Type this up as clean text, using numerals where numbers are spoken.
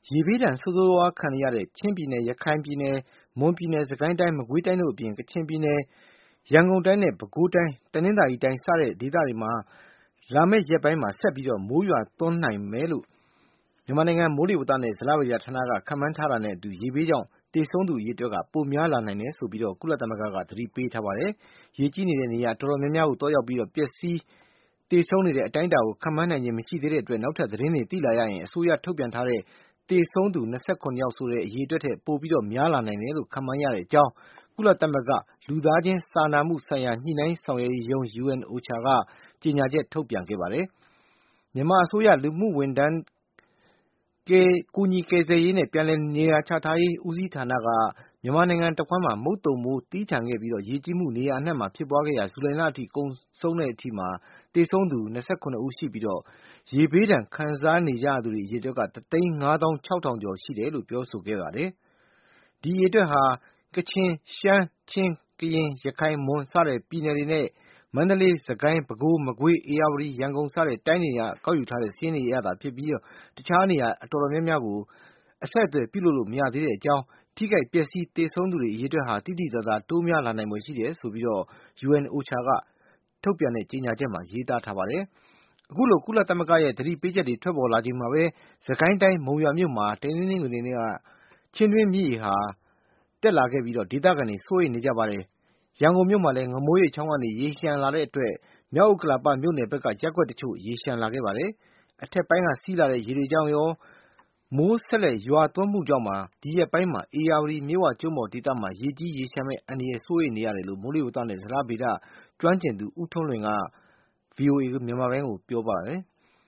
ရေဘေးဒဏ်ဆိုးဆိုးဝါးခံနေရတဲ့ချင်းပြည်နယ်၊ရခိုင်ပြည်နယ်၊မွန်ပြည်နယ်၊စစ်ကိုင်းတိုင်း၊မကွေးတိုင်းတို့အပြင်ကချင်ပြည်နယ်၊ရန်ကုန်တိုင်းနဲ့ပဲခူးတိုင်း၊တနင်္သာရီတိုင်းစတဲ့ဒေသတွေမှာလာမယ့်ရက်ပိုင်းမှာဆက်ပြီးမိုးရွာသွန်းနိုင်မယ်လို့မြန်မာနိုင်ငံမိုးလေဝသနဲ့ဇလဗေဒဌာနကခန့်မှန်းထားတာနဲ့အတူရေဘေးကြောင့်သေဆုံးသူအရေအတွက်ကပိုများလာနိုင်တယ်ဆိုပြီးကုလသမဂ္ဂကသတိပေးထားပါတယ်။ရေကြီးနေတဲ့နေရာတော်တော်များများကိုသွားရောက်ပြီးပျက်စီးသေဆုံးနေတဲ့အတိုင်းအတာကိုခန့်မှန်းနိုင်ခြင်းမရှိသေးတဲ့အတွက်နောက်ထပ်သတင်းတွေသိလာရရင်အစိုးရထုတ်ပြန်ထားတဲ့သေဆုံးသူ27ယောက်ဆိုတဲ့အရေအတွက်ထက်ပိုများလာနိုင်တယ်လို့ခန့်မှန်းရကြောင်းကုလသမဂ္ဂလူသားချင်းစာနာမှုဆိုင်ရာညှိနှိုင်းဆောင်ရွက်ရေးရုံး UNOCHA ကကြေညာချက်ထုတ်ပြန်ခဲ့ပါတယ်။မြန်မာအစိုးရလူမှုဝန်ထမ်းကူညီကယ်ဆယ်ရေးနဲ့ပြန်လည်နေရာချထားရေးဦးစီးဌာနကမြန်မာနိုင်ငံတဝှမ်းမုတ်သုန်မိုးသည်းထန်ခဲ့ပြီးရေကြီးမှုနေရာအနှံ့မှာဖြစ်ပွားခဲ့ရာဇူလိုင်လအထိကုန်ဆုံးတဲ့အထိသေဆုံးသူ27ဦးရှိပြီးရေဘေးဒဏ်ခံစားနေရသူအရေအတွက်က156,000ကျော်ရှိတယ်လို့ပြောဆိုခဲ့ပါတယ်။ဒီအရေအတွက်ဟာကချင်၊ရှမ်း၊ချင်း၊ကရင်၊ရခိုင်၊မွန်စတဲ့ပြည်နယ်တွေနဲ့မန္တလေး၊စစ်ကိုင်း၊ပဲခူး၊မကွေး၊ဧရာဝတီ၊ရန်ကုန်စတဲ့တိုင်းတွေကကောက်ယူထားတဲ့စာရင်းတွေအရသာဖြစ်ပြီးတခြားနေရာအတော်များများကိုအဆက်အသွယ်ပြုလုပ်လို့မရသေးကြောင်းထိခိုက်ပျက်စီးသေဆုံးသူအရေအတွက်ဟာသိသိသာသာတိုးများလာနိုင်ဖွယ်ရှိတယ်ဆိုပြီးUNOCHA ကထုတ်ပြန်တဲ့ကြေညာချက်မှာရေးသားထားပါတယ်။အခုလိုကုလသမဂ္ဂရဲ့သတိပေးချက်တွေထွက်ပေါ်လာချိန်မှာပဲစစ်ကိုင်းတိုင်းမုံရွာမြို့မှာတနင်္ဂနွေနေ့ကချင်းတွင်းမြစ်ရေတက်လာခဲ့ပြီးဒေသခံတွေစိုးရိမ်နေကြပါတယ်။ရန်ကုန်မြို့မှာလည်းငမိုးရိပ်ချောင်းကနေရေလျှံလာတဲ့အတွက်မြောက်ဥက္ကလာပမြို့နယ်ဘက်ကရပ်ကွက်တချို့ရေလျှံလာခဲ့ပါတယ်။အထက်ပိုင်းကစီးလာတဲ့ရေတွေကြောင့်ရောမိုးဆက်လက်ရွာသွန်းမှုကြောင့်ပါဒီရက်ပိုင်းမှာဧရာဝတီမြစ်ဝကျွန်းပေါ်ဒေသမှာရေကြီးရေလျှံမယ့်အန္တရာယ်စိုးရိမ်နေရတယ်လို့မိုးလေဝသနဲ့ဇလဗေဒကျွမ်းကျင်သူဦးထွန်းလွင်က VOA မြန်မာပိုင်းကိုပြောပါတယ်။